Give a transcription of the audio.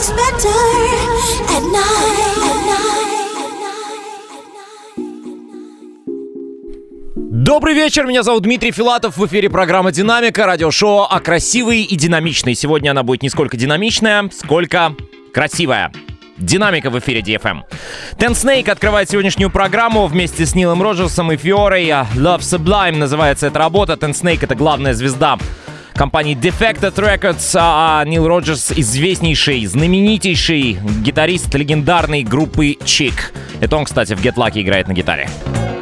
feels better at night. Добрый вечер, меня зовут Дмитрий Филатов, в эфире программа «Динамика», радиошоу о красивой и динамичной. Сегодня она будет не сколько динамичная, сколько красивая. Динамика в эфире DFM. Ten Snake открывает сегодняшнюю программу вместе с Нилом Роджерсом и Фиорой. Love Sublime называется эта работа. Ten Snake — это главная звезда компании Defected Records, а Нил Роджерс — известнейший, знаменитейший гитарист легендарной группы Chic. Это он, кстати, в Get Lucky играет на гитаре.